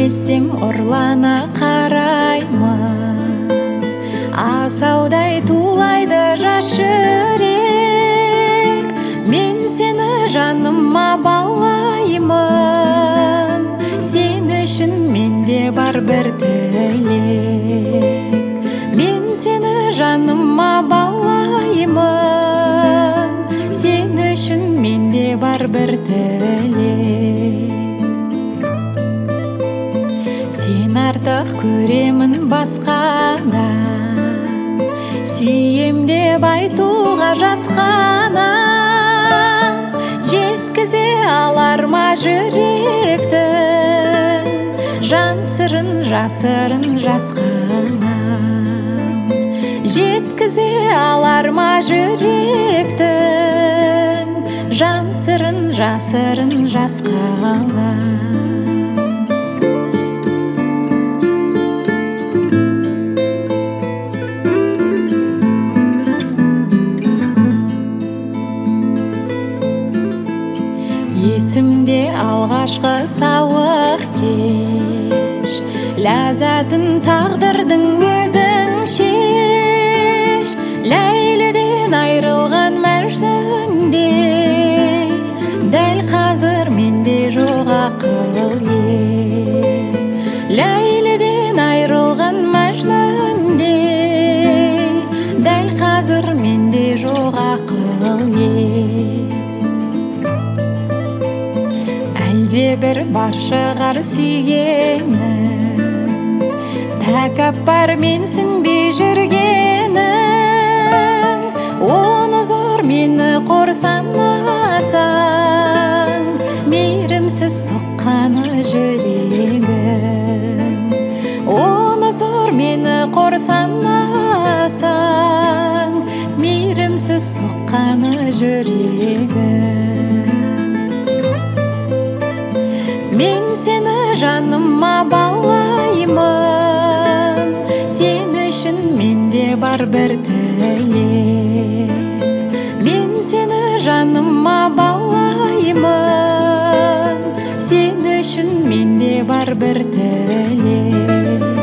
Естесем ұрлана қараймын, асаудай тулайды жас жүрек. Мен сені жаныма балаймын, сен үшін менде бар бір тілек. Мен сені жаныма балаймын, сен үшін менде бар бір тілек. Сен артық көремін басқадан, сүйем деп айтуға жасқанам. Жеткізе алар ма жүректің жан сырын, жасырын жасқанам. Жеткізе алар ма жүректің жан сырын, жасырын жасқанам. Есімде алғашқы сауық кеш, ләззатын тағдырдың өзің шеш. Ләйліден айрылған мәжнүндей, дәл қазір менде жоқ ақыл ес. Ләйліден айрылған мәжнүндей, дәл қазір менде жоқ ақыл ес. Әлде бір бар шығар сүйгенің, тәкаппар менсінбей жүргенің. Оны зор мені қор санасаң, мейірімсіз соққаны жүрегің. Оны зор мені қор санасаң, мейірімсіз соққаны жүрегің. Мен сені жаныма балаймын, сен үшін менде бар бір тілек. Мен сені жаныма балаймын, сен үшін менде бар бір тілек.